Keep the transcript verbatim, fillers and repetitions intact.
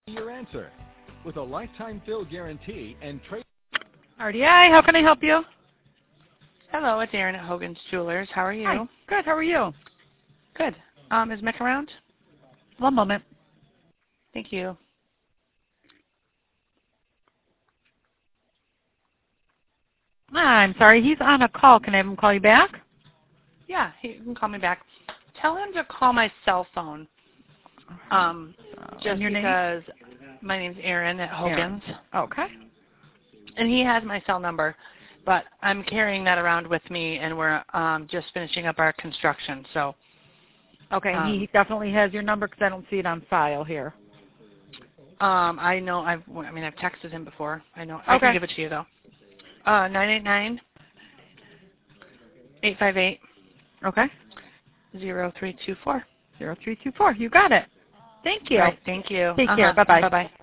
your answer. With a lifetime fill guarantee and trade. R D I, how can I help you? Hello, it's Erin at Hogan's Jewelers. How are you? Hi. Good. How are you? Good. Um, is Mick around? One moment. Thank you. I'm sorry. He's on a call. Can I have him call you back? Yeah, he can call me back. Tell him to call my cell phone. Um, Uh, just your because name? My name's Erin at Hogan's. Erin. Okay. And he has my cell number, but I'm carrying that around with me, and we're um, just finishing up our construction. So. Okay. Um, he definitely has your number because I don't see it on file here. Um, I know. I've. I mean, I've texted him before. I know. Okay. I can give it to you though. Uh, nine eight nine eight five eight. Okay. Zero three two four. Zero three two four. You got it. Thank you. Right, thank you. Take uh-huh. care. Bye bye. Bye bye.